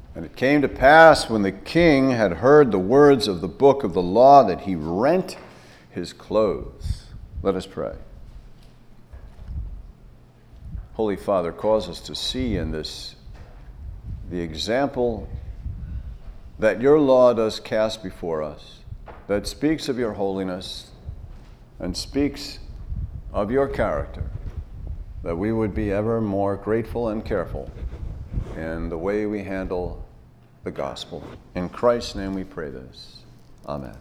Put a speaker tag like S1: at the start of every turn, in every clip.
S1: And it came to pass, when the king had heard the words of the book of the law, that he rent his clothes. Let us pray. Holy Father, cause us to see in this the example that your law does cast before us, that speaks of your holiness and speaks of your character, that we would be ever more grateful and careful in the way we handle the gospel. In Christ's name we pray this. Amen.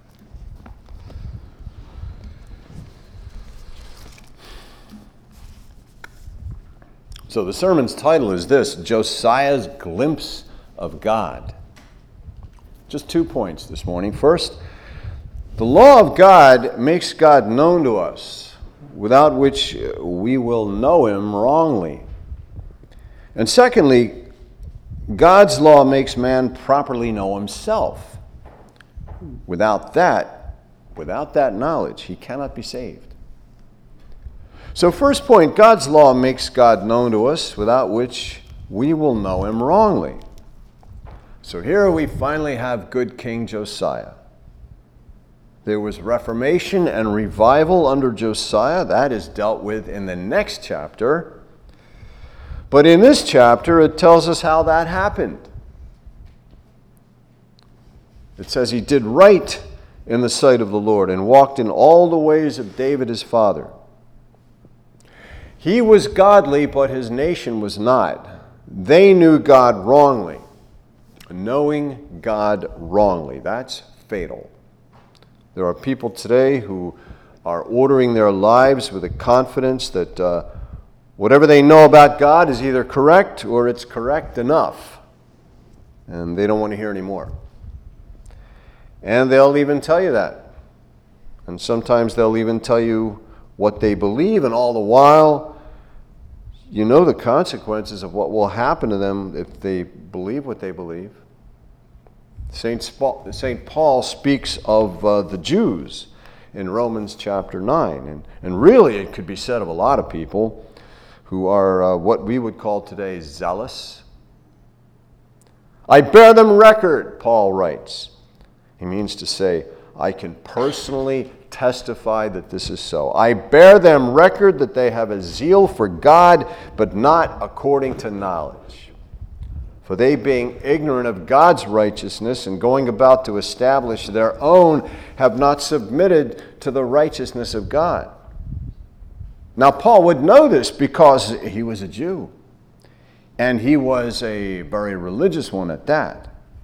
S1: So the sermon's title is this: Josiah's Glimpse of God. Just 2 points this morning. First, the law of God makes God known to us, without which we will know him wrongly. And secondly, God's law makes man properly know himself. Without that knowledge, he cannot be saved. So first point, God's law makes God known to us, without which we will know him wrongly. So here we finally have good King Josiah. There was reformation and revival under Josiah. That is dealt with in the next chapter. But in this chapter, it tells us how that happened. It says he did right in the sight of the Lord and walked in all the ways of David his father. He was godly, but his nation was not. They knew God wrongly. Knowing God wrongly, that's fatal. There are people today who are ordering their lives with a confidence that whatever they know about God is either correct or it's correct enough. And they don't want to hear any more. And they'll even tell you that. And sometimes they'll even tell you what they believe, and all the while, you know the consequences of what will happen to them if they believe what they believe. St. Paul speaks of the Jews in Romans chapter 9. And really it could be said of a lot of people who are what we would call today zealous. I bear them record, Paul writes. He means to say, I can personally testify that this is so. I bear them record that they have a zeal for God, but not according to knowledge. For they, being ignorant of God's righteousness and going about to establish their own, have not submitted to the righteousness of God. Now, Paul would know this because he was a Jew, and he was a very religious one at that.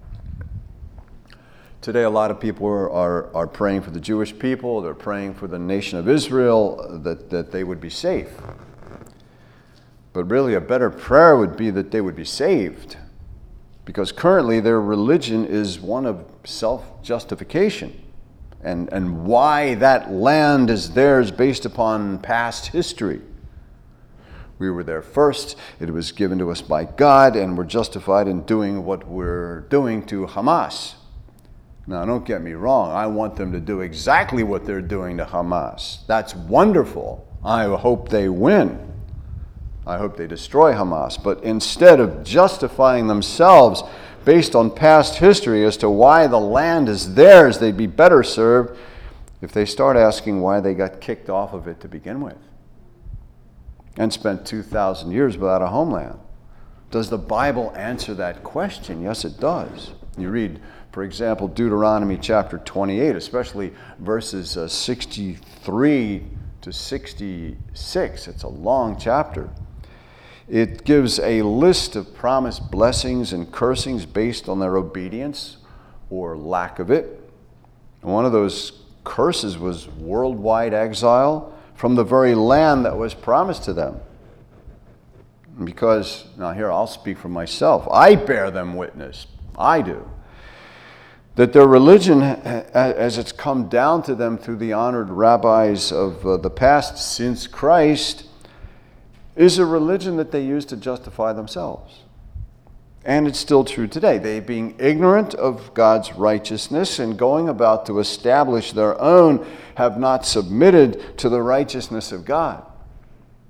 S1: Today, a lot of people are praying for the Jewish people. They're praying for the nation of Israel, that they would be safe. But really, a better prayer would be that they would be saved, because currently their religion is one of self-justification. And why that land is theirs based upon past history. We were there first, it was given to us by God, and we're justified in doing what we're doing to Hamas. Now, don't get me wrong, I want them to do exactly what they're doing to Hamas. That's wonderful. I hope they win. I hope they destroy Hamas. But instead of justifying themselves based on past history as to why the land is theirs, they'd be better served if they start asking why they got kicked off of it to begin with and spent 2,000 years without a homeland. Does the Bible answer that question? Yes, it does. You read, for example, Deuteronomy chapter 28, especially verses 63 to 66. It's a long chapter. It gives a list of promised blessings and cursings based on their obedience or lack of it. And one of those curses was worldwide exile from the very land that was promised to them. Because, now here I'll speak for myself, I bear them witness, I do, that their religion, as it's come down to them through the honored rabbis of the past since Christ, is a religion that they use to justify themselves. And it's still true today. They, being ignorant of God's righteousness and going about to establish their own, have not submitted to the righteousness of God.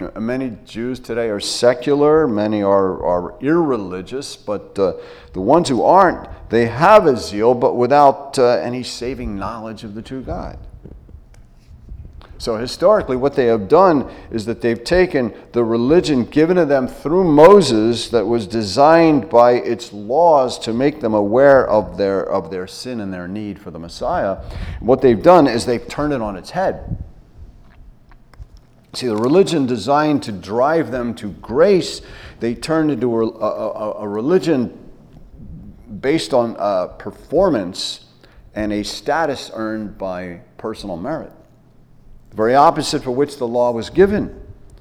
S1: Many Jews today are secular, many are irreligious, but the ones who aren't, they have a zeal, but without any saving knowledge of the true God. So historically, what they have done is that they've taken the religion given to them through Moses that was designed by its laws to make them aware of their sin and their need for the Messiah. What they've done is they've turned it on its head. See, the religion designed to drive them to grace, they turned into a religion based on performance and a status earned by personal merit. The very opposite for which the law was given.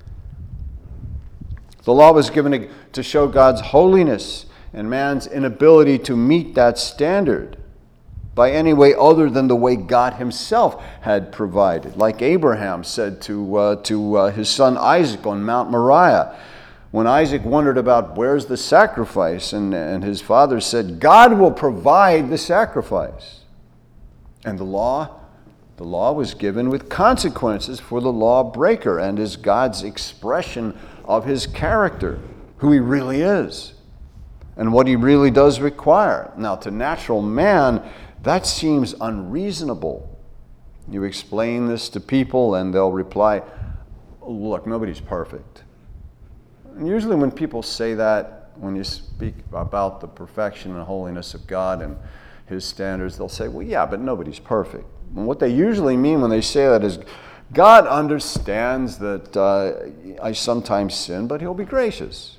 S1: The law was given to show God's holiness and man's inability to meet that standard by any way other than the way God himself had provided. Like Abraham said to his son Isaac on Mount Moriah, when Isaac wondered about where's the sacrifice, and his father said, God will provide the sacrifice. And the law was given with consequences for the lawbreaker and is God's expression of his character, who he really is, and what he really does require. Now, to natural man, that seems unreasonable. You explain this to people and they'll reply, look, nobody's perfect. And usually when people say that, when you speak about the perfection and holiness of God and his standards, they'll say, well, yeah, but nobody's perfect. And what they usually mean when they say that is, God understands that I sometimes sin, but he'll be gracious.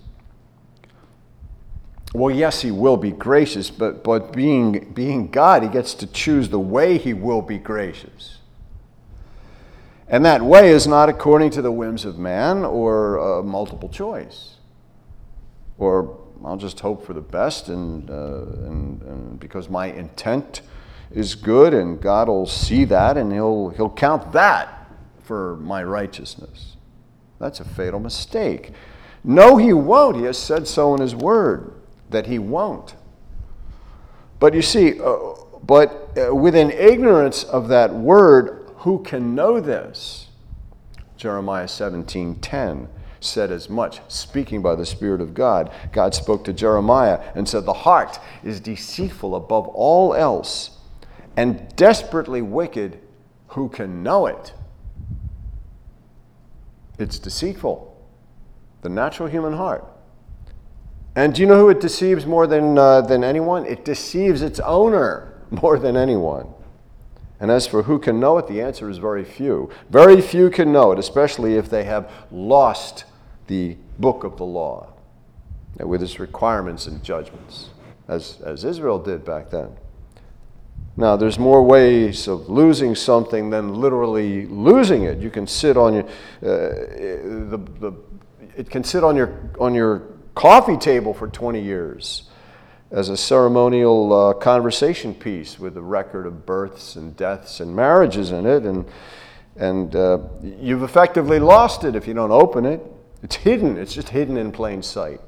S1: Well, yes, he will be gracious, but being God, he gets to choose the way he will be gracious. And that way is not according to the whims of man or multiple choice. Or I'll just hope for the best and because my intent is good and God will see that and he'll count that for my righteousness. That's a fatal mistake. No, he won't. He has said so in his word that he won't. But you see, within ignorance of that word, who can know this? Jeremiah 17:10 said as much, speaking by the Spirit of God. God spoke to Jeremiah and said, the heart is deceitful above all else and desperately wicked. Who can know it? It's deceitful. The natural human heart. And do you know who it deceives more than anyone? It deceives its owner more than anyone. And as for who can know it, the answer is very few. Very few can know it, especially if they have lost the book of the law with its requirements and judgments, as Israel did back then. Now, there's more ways of losing something than literally losing it. You can sit on your it can sit on your coffee table for 20 years as a ceremonial conversation piece with a record of births and deaths and marriages in it, and you've effectively lost it if you don't open it. It's hidden. It's just hidden in plain sight.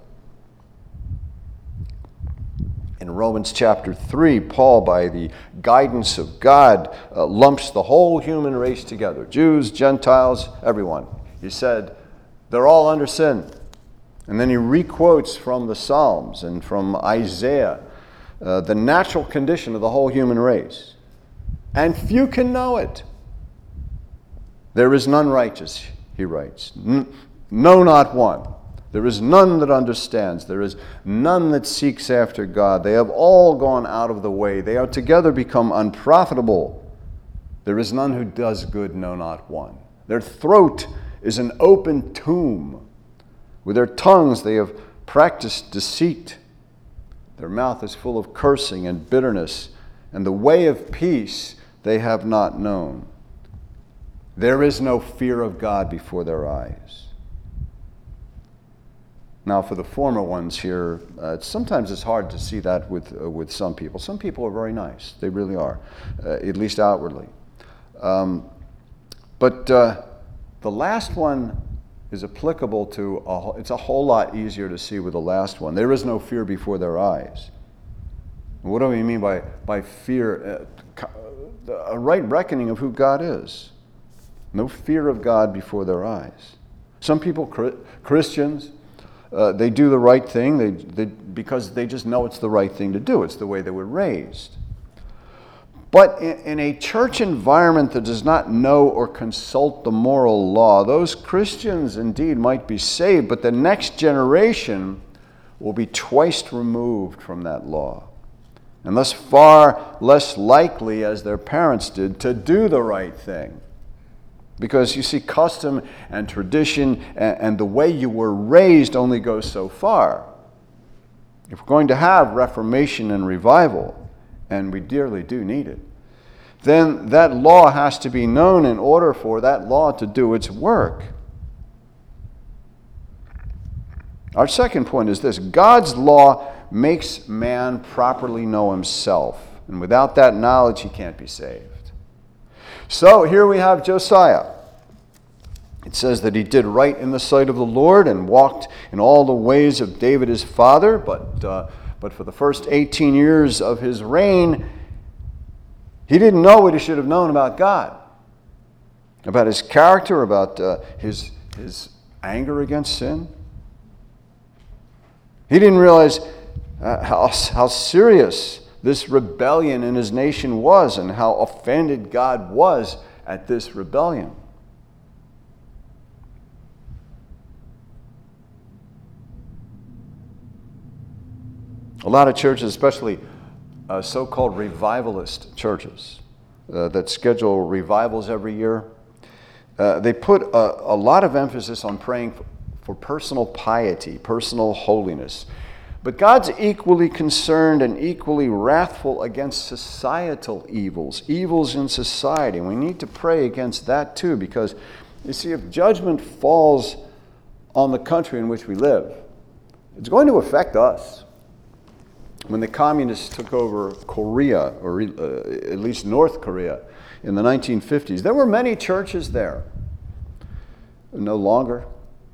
S1: In Romans chapter 3, Paul, by the guidance of God, lumps the whole human race together. Jews, Gentiles, everyone. He said, they're all under sin. And then he requotes from the Psalms and from Isaiah the natural condition of the whole human race. And few can know it. There is none righteous, he writes. No, not one. There is none that understands. There is none that seeks after God. They have all gone out of the way. They are together become unprofitable. There is none who does good, no, not one. Their throat is an open tomb. With their tongues they have practiced deceit. Their mouth is full of cursing and bitterness, and the way of peace they have not known. There is no fear of God before their eyes. Now, for the former ones here, sometimes it's hard to see that with some people. Some people are very nice. They really are, at least outwardly. But the last one is applicable to, it's a whole lot easier to see with the last one. There is no fear before their eyes. What do we mean by fear? A right reckoning of who God is. No fear of God before their eyes. Some people, Christians, they do the right thing because they just know it's the right thing to do. It's the way they were raised. But in a church environment that does not know or consult the moral law, those Christians indeed might be saved, but the next generation will be twice removed from that law, and thus far less likely, as their parents did, to do the right thing. Because you see, custom and tradition and the way you were raised only goes so far. If we're going to have reformation and revival, and we dearly do need it, then that law has to be known in order for that law to do its work. Our second point is this: God's law makes man properly know himself, and without that knowledge, he can't be saved. So here we have Josiah. It says that he did right in the sight of the Lord and walked in all the ways of David his father, but for the first 18 years of his reign, he didn't know what he should have known about God, about his character, about his anger against sin. He didn't realize how serious this rebellion in his nation was and how offended God was at this rebellion. A lot of churches, especially so-called revivalist churches that schedule revivals every year, they put a lot of emphasis on praying for personal piety, personal holiness. But God's equally concerned and equally wrathful against societal evils in society. We need to pray against that too, because you see, if judgment falls on the country in which we live, it's going to affect us. When the communists took over Korea, or at least North Korea, in the 1950s, there were many churches there. No longer.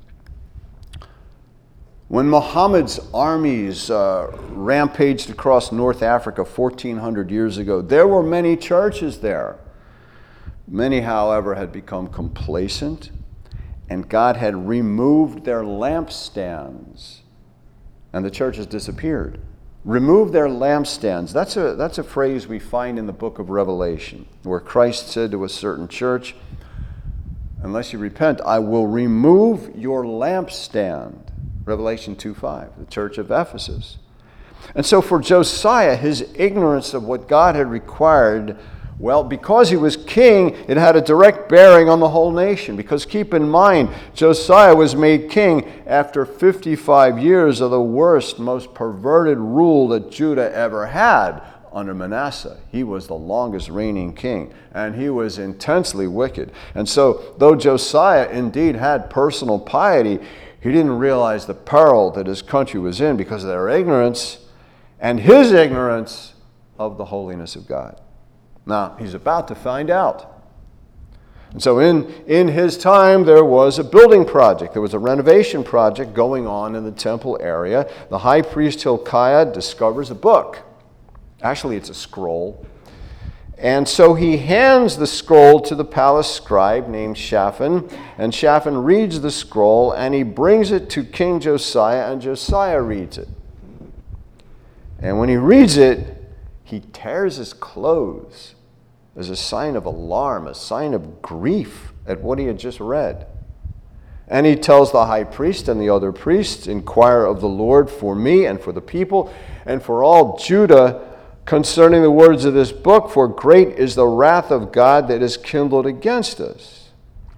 S1: When Muhammad's armies rampaged across North Africa 1,400 years ago, there were many churches there. Many, however, had become complacent, and God had removed their lampstands, and the churches disappeared. Remove their lampstands. That's a phrase we find in the book of Revelation, where Christ said to a certain church, unless you repent, I will remove your lampstand. Revelation 2:5, the church of Ephesus. And so for Josiah, his ignorance of what God had required, well, because he was king, it had a direct bearing on the whole nation. Because keep in mind, Josiah was made king after 55 years of the worst, most perverted rule that Judah ever had under Manasseh. He was the longest reigning king, and he was intensely wicked. And so, though Josiah indeed had personal piety, he didn't realize the peril that his country was in because of their ignorance and his ignorance of the holiness of God. Now, he's about to find out. And so in his time, there was a building project. There was a renovation project going on in the temple area. The high priest Hilkiah discovers a book. Actually, it's a scroll. And so he hands the scroll to the palace scribe named Shaphan, and Shaphan reads the scroll, and he brings it to King Josiah, and Josiah reads it. And when he reads it, he tears his clothes as a sign of alarm, a sign of grief at what he had just read. And he tells the high priest and the other priests, inquire of the Lord for me and for the people and for all Judah concerning the words of this book, for great is the wrath of God that is kindled against us.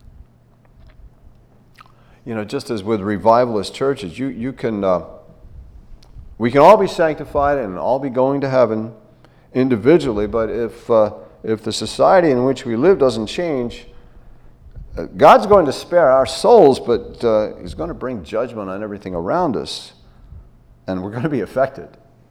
S1: You know, just as with revivalist churches, we can all be sanctified and all be going to heaven individually, but if the society in which we live doesn't change, God's going to spare our souls, but he's going to bring judgment on everything around us, and we're going to be affected.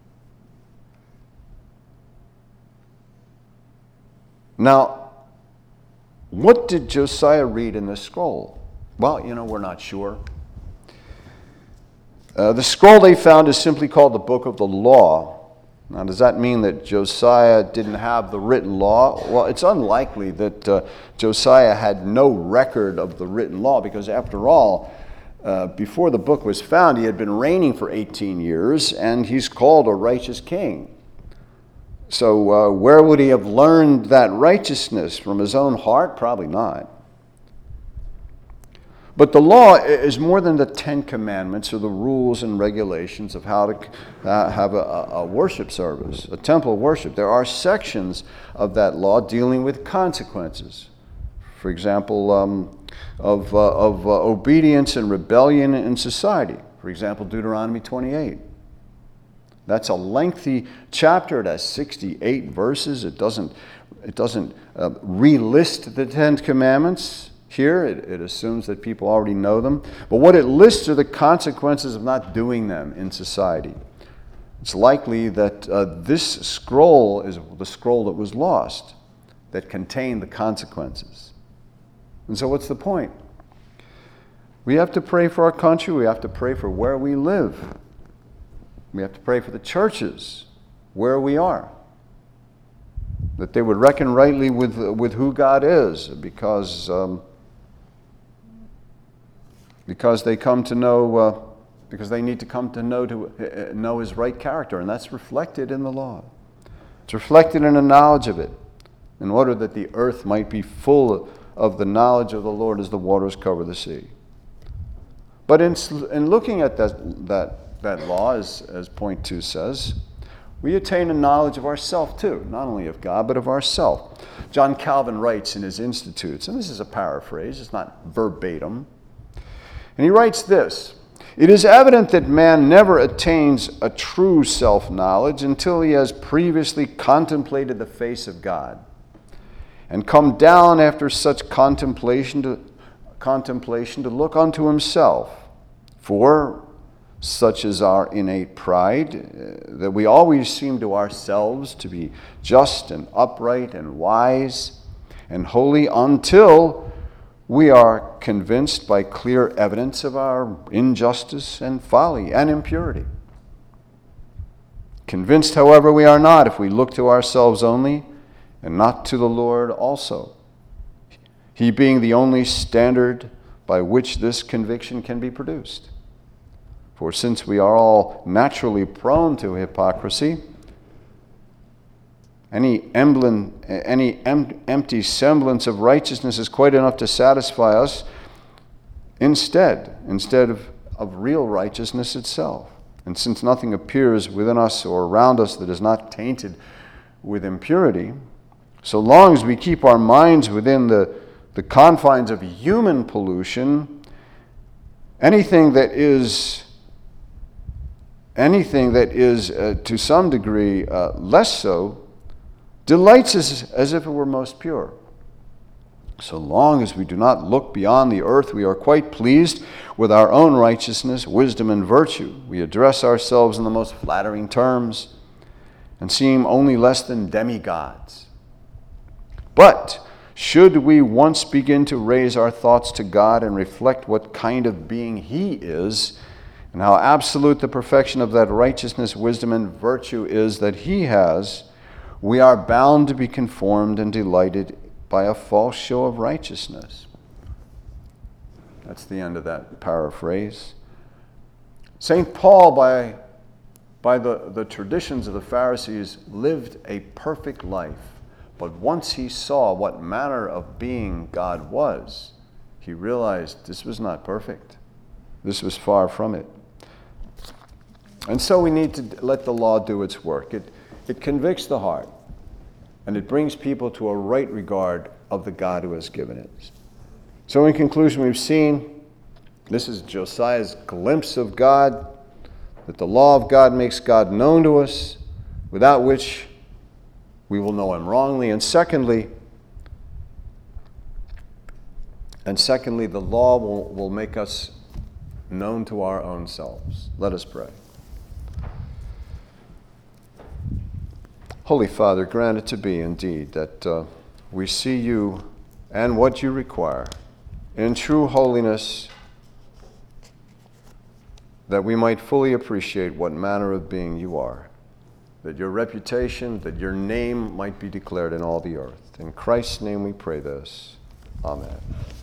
S1: Now, what did Josiah read in this scroll? Well, we're not sure. The scroll they found is simply called the Book of the Law. Now, does that mean that Josiah didn't have the written law? Well, it's unlikely that Josiah had no record of the written law, because after all, before the book was found, he had been reigning for 18 years, and he's called a righteous king. So where would he have learned that righteousness? From his own heart? Probably not. But the law is more than the Ten Commandments or the rules and regulations of how to have a worship service, a temple worship. There are sections of that law dealing with consequences. For example, of obedience and rebellion in society. For example, Deuteronomy 28. That's a lengthy chapter. It has 68 verses. It doesn't relist the Ten Commandments. Here, it assumes that people already know them. But what it lists are the consequences of not doing them in society. It's likely that this scroll is the scroll that was lost, that contained the consequences. And so what's the point? We have to pray for our country. We have to pray for where we live. We have to pray for the churches where we are, that they would reckon rightly with who God is, because they come to know, because they need to come to know His right character, and that's reflected in the law. It's reflected in a knowledge of it, in order that the earth might be full of the knowledge of the Lord as the waters cover the sea. But in looking at that law, as point 2 says, we attain a knowledge of ourself too, not only of God, but of ourself. John Calvin writes in his Institutes, and this is a paraphrase, it's not verbatim, and he writes this: "It is evident that man never attains a true self-knowledge until he has previously contemplated the face of God, and come down after such contemplation to look unto himself. For such is our innate pride, that we always seem to ourselves to be just and upright and wise and holy, until we are convinced by clear evidence of our injustice and folly and impurity. Convinced, however, we are not if we look to ourselves only and not to the Lord also, He being the only standard by which this conviction can be produced. For since we are all naturally prone to hypocrisy, any empty semblance of righteousness is quite enough to satisfy us instead of real righteousness itself. And since nothing appears within us or around us that is not tainted with impurity, so long as we keep our minds within the confines of human pollution, anything that is to some degree less so delights us as if it were most pure. So long as we do not look beyond the earth, we are quite pleased with our own righteousness, wisdom, and virtue. We address ourselves in the most flattering terms and seem only less than demigods. But should we once begin to raise our thoughts to God and reflect what kind of being He is, and how absolute the perfection of that righteousness, wisdom, and virtue is that He has, we are bound to be conformed and delighted by a false show of righteousness." That's the end of that paraphrase. St. Paul, by the traditions of the Pharisees, lived a perfect life. But once he saw what manner of being God was, he realized this was not perfect. This was far from it. And so we need to let the law do its work. It convicts the heart, and it brings people to a right regard of the God who has given it. So in conclusion, we've seen this is Josiah's glimpse of God, that the law of God makes God known to us, without which we will know Him wrongly. And secondly, the law will make us known to our own selves. Let us pray. Holy Father, grant it to be indeed that we see You and what You require in true holiness, that we might fully appreciate what manner of being You are. that your reputation, that your name might be declared in all the earth. In Christ's name we pray this. Amen.